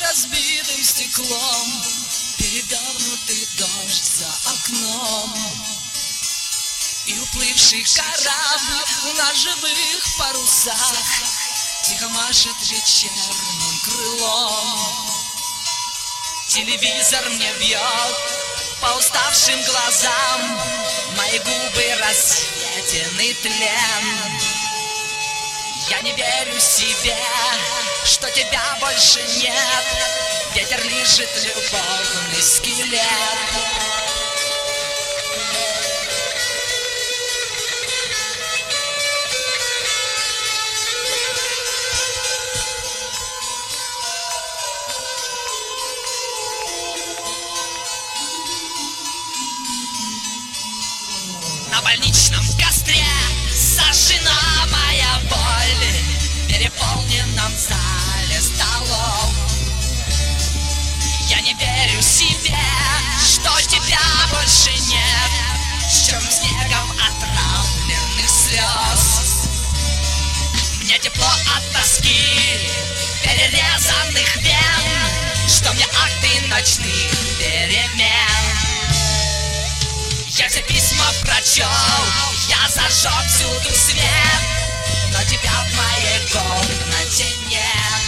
разбитым стеклом, перевернутый дождь за окном и уплывший корабль на живых парусах тихо машет вечерним крылом. Телевизор мне бьет по уставшим глазам, мои губы рассветены тлен. Я не верю себе, что тебя больше нет. Ветер лежит любовный скелет. На больничном костре сожжена моя боль в переполненном зале столов. Я не верю себе, что тебя больше нет, с черным снегом отравленных слез. Мне тепло от тоски перерезанных вен, что мне акты ночных перемен. Я все письма прочел, я зажег всюду свет, но тебя в моей комнате нет.